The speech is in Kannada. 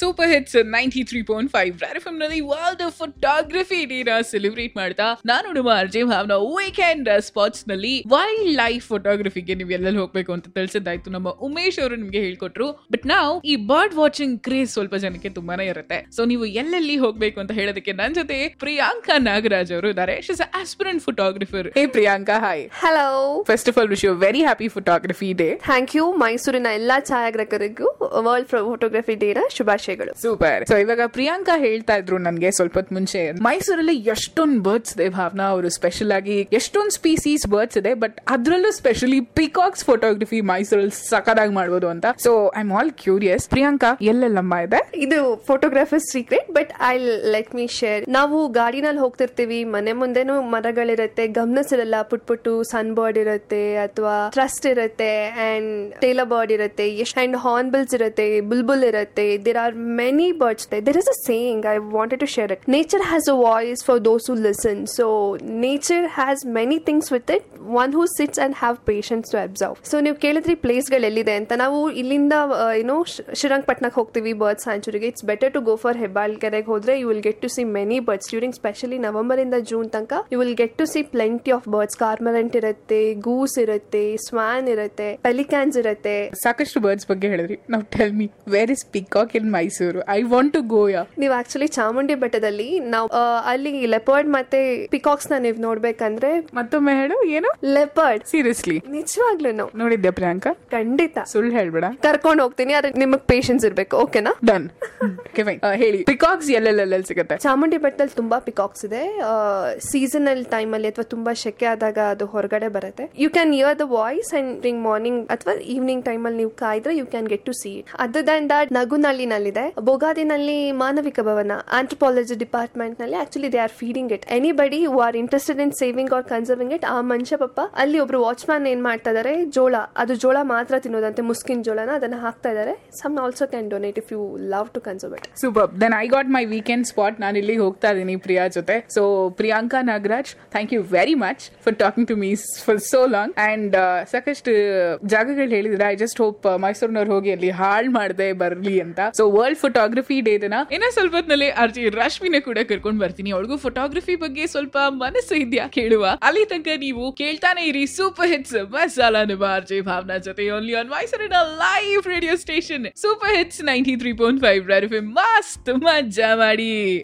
ಸೂಪರ್ ಹಿಟ್ಸ್ 93.5 ರೆಡ್ ಎಫ್ಎಂ ನಲ್ಲಿ ವರ್ಲ್ಡ್ ಫೋಟೋಗ್ರಫಿ ಡೇನ ಸೆಲೆಬ್ರೇಟ್ ಮಾಡ್ತಾ ನಾನು ನಿಮ್ಮ ಅರ್ಜೆ ಭಾವನ ವೀಕೆಂಡ್ ಸ್ಪಾಟ್ಸ್ ನಲ್ಲಿ ವೈಲ್ಡ್ ಲೈಫ್ ಫೋಟೋಗ್ರಫಿಗೆ ನೀವು ಎಲ್ಲೆಲ್ಲಿ ಹೋಗ್ಬೇಕು ಅಂತ ತಿಳಿಸಿದ್ದಾಯ್ತು. ನಮ್ಮ ಉಮೇಶ್ ಅವರು ನಿಮ್ಗೆ ಹೇಳ್ಕೊಟ್ರು. ಬಟ್ ನಾವು ಈ ಬರ್ಡ್ ವಾಚಿಂಗ್ ಕ್ರೇಜ್ ಸ್ವಲ್ಪ ಜನಕ್ಕೆ ತುಂಬಾನೇ ಇರುತ್ತೆ. ಸೊ ನೀವು ಎಲ್ಲೆಲ್ಲಿ ಹೋಗ್ಬೇಕು ಅಂತ ಹೇಳೋದಕ್ಕೆ ನನ್ನ ಜೊತೆ ಪ್ರಿಯಾಂಕಾ ನಾಗರಾಜ್ ಅವರು ಇದ್ದಾರೆ. She is aspirant photographer. Hey Priyanka, hi. Hello. First of all wish you very happy photography day. Thank you. ಮೈಸೂರಿನ ಎಲ್ಲಾ ಛಾಯಾಗ್ರಾಹಕರಿಗೂ ವರ್ಲ್ಡ್ ಫೋಟೋಗ್ರಫಿ ಡೇನ ಶುಭಾಶಯಗಳು. ಸೂಪರ್. ಸೊ ಇವಾಗ ಪ್ರಿಯಾಂಕಾ ಹೇಳ್ತಾ ಇದ್ರು ನನ್ಗೆ ಸ್ವಲ್ಪ ಹೊತ್ತು ಮುಂಚೆ, ಮೈಸೂರಲ್ಲಿ ಎಷ್ಟೊಂದು ಬರ್ಡ್ಸ್ ಇದೆ ಭಾವನಾ, ಅವರು ಸ್ಪೆಷಲ್ ಆಗಿ ಎಷ್ಟೊಂದು ಸ್ಪೀಸೀಸ್ ಬರ್ಡ್ಸ್ ಇದೆ, ಬಟ್ ಅದ್ರಲ್ಲೂ ಸ್ಪೆಷಲಿ ಪಿಕಾಕ್ಸ್ ಫೋಟೋಗ್ರಫಿ ಮೈಸೂರಲ್ಲಿ ಸಖತ್ತಾಗಿ ಮಾಡ್ಬೋದು ಅಂತ. So I am all curious, Priyanka ಎಲ್ಲೆಲ್ಲಮ್ಮ ಇದೆ? ಇದು photographer secret, but I let me share. ನಾವು ಗಾಡಿನಲ್ಲಿ ಹೋಗ್ತಿರ್ತೀವಿ, ಮನೆ ಮುಂದೆನೂ ಮರಗಳಿರುತ್ತೆ, ಗಮನಿಸಿರಲ್ಲ, ಪುಟ್ಟು ಸನ್ ಬರ್ಡ್ ಇರುತ್ತೆ ಅಥವಾ ಟ್ರಸ್ಟ್ ಇರುತ್ತೆ ಅಂಡ್ ಟೇಲರ್ ಬರ್ಡ್ ಇರುತ್ತೆ, ಅಂಡ್ ಹಾರ್ನ್ಬಿಲ್ಸ್ ಇರುತ್ತೆ, ಬುಲ್ಬುಲ್ ಇರುತ್ತೆ. There are many birds. There is a saying I wanted to share it. Nature has a voice for those who listen. So nature has many things with it. One who sits and have patience to observe. So ನೀವು ಕೇಳಿದ್ರಿ ಪ್ಲೇಸ್ ಗಳು ಎಲ್ಲಿದೆ ಅಂತ. ನಾವು ಇಲ್ಲಿಂದ ಶ್ರೀರಂಗಪಟ್ಟಣಕ್ಕೆ ಹೋಗ್ತೀವಿ ಬರ್ಡ್ ಸ್ಯಾಂಚುರಿಗೆ. It's better to go for Hebbal ಕೆರೆಗೆ ಹೋದ್ರೆ you will get to see many birds during specially November ಇಂದ ಜೂನ್ ತನಕ. You will get to see plenty of birds. Cormorant ಇರುತ್ತೆ, ಗೂಸ್ ಇರುತ್ತೆ, ಸ್ವಾನ್ ಇರುತ್ತೆ, ಪೆಲಿಕ್ಯಾನ್ಸ್ ಇರುತ್ತೆ. ಸಾಕಷ್ಟು ಬರ್ಡ್ಸ್ ಬಗ್ಗೆ ಹೇಳಿದ್ರಿ. ನಾವು tell me, where is peacock in Mysuru? I want to go. ನೀವು ಆಕ್ಚುಲಿ ಚಾಮುಂಡಿ ಬೆಟ್ಟದಲ್ಲಿ ನಾವು ಅಲ್ಲಿ ಲೆಪರ್ಡ್ ಮತ್ತೆ ಪಿಕಾಕ್ಸ್ ನ ನೀವು ನೋಡ್ಬೇಕಂದ್ರೆ ಮತ್ತೊಮ್ಮೆ ಹೇಳು. ಏನು? ಲೆಪರ್ಡ್. ಸೀರಿಯಸ್ಲಿ? ನಿಜವಾಗ್ಲೂ ನೋಡಿದ್ದೆ ಪ್ರಿಯಾಂಕಾ? ಖಂಡಿತ. ಸುಳ್ಳು ಹೇಳ್ಬೇಡ. ಕರ್ಕೊಂಡು ಹೋಗ್ತೀನಿ, ಆದ್ರೆ ನಿಮಗ್ ಪೇಷನ್ಸ್ ಇರ್ಬೇಕು. ಓಕೆನಾ? ಡನ್. ಹೇಳಿ, ಪಿಕಾಕ್ಸ್ ಎಲ್ಲೆಲ್ಲ ಸಿಗುತ್ತೆ? ಚಾಮುಂಡಿ ಬೆಟ್ಟದಲ್ಲಿ ತುಂಬಾ ಪಿಕಾಕ್ಸ್ ಇದೆ. ಸೀಸನಲ್ ಟೈಮ್ ಅಲ್ಲಿ ಅಥವಾ ತುಂಬಾ ಶೆಕೆ ಆದಾಗ ಅದು ಹೊರಗಡೆ ಬರುತ್ತೆ. You can hear the voice and morning ಅಥವಾ ಈವ್ನಿಂಗ್ ಟೈಮ್ ಅಲ್ಲಿ ನೀವು ಕಾಯ್ದ್ರೆ you can get to see it. Other than that ನಗುನಳ್ಳಿನಲ್ಲಿದೆ, ಬೊಗಾದಿನಲ್ಲಿ ಮಾನವಿಕ ಭವನ, ಆಂಥ್ರೋಪಾಲಜಿ ಡಿಪಾರ್ಟ್ಮೆಂಟ್ ನಲ್ಲಿ actually they are feeding it. Anybody who are interested in saving or conserving it. ಆ ಮನುಷ್ಯ ಪಾಪ ಅಲ್ಲಿ ಒಬ್ರು ವಾಚ್ಮ್ಯಾನ್ ಏನ್ ಮಾಡ್ತಾ ಇದಾರೆ, ಅದು ಜೋಳ ಮಾತ್ರ ತಿನ್ನೋದಂತೆ, ಮುಸ್ಕಿನ್ ಜೋಳನ ಅದನ್ನ ಹಾಕ್ತಾ ಇದಾರೆ. Some also can donate if you love to conserve it. Super. Then I got my weekend spot. ನಾನು ಇಲ್ಲಿ ಹೋಗ್ತಾ ಇದ್ದೀನಿ ಪ್ರಿಯಾ ಜೊತೆ. So Priyanka Nagaraj, thank you very much for talking to me for so long. And ಸಾಕಷ್ಟು ಜಾಗಗಳು ಹೇಳಿದ್ರೆ, ಐ ಜಸ್ಟ್ ಹೋಪ್ ಮೈಸೂರಿನವ್ರು ಹೋಗಿ ಅಲ್ಲಿ ಹಾಳ್ ಮಾಡದೆ ಬರ್ಲಿ ಅಂತ. ಸೊ ವರ್ಲ್ಡ್ ಫೋಟೋಗ್ರಫಿ ಡೇ ದಿನ ಇನ್ನ ಸ್ವಲ್ಪ ಹೊತ್ತಿನಲ್ಲಿ ಅರ್ಜಿ ರಶ್ಮಿನ ಕೂಡ ಕರ್ಕೊಂಡ್ ಬರ್ತೀನಿ. ಅವಳಿಗೂ ಫೋಟೋಗ್ರಫಿ ಬಗ್ಗೆ ಸ್ವಲ್ಪ ಮನಸ್ಸು ಇದೆಯಾ ಕೇಳುವ. ಅಲ್ಲಿ ತನಕ ನೀವು ಕೇಳ್ತಾನೆ ಇರಿ ಸೂಪರ್ ಹಿಟ್ಸ್ ಮಸಾಲಾ ನಿಮ್ಮ ಅರ್ಜಿ ಭಾವನಾ ಜೊತೆ, ಓನ್ಲಿ ಆನ್ ಮೈಸೂರಿನ live radio station super hits 93.5 red FM. ಮಸ್ತ್ ಮಜಾ ಮಾಡಿ.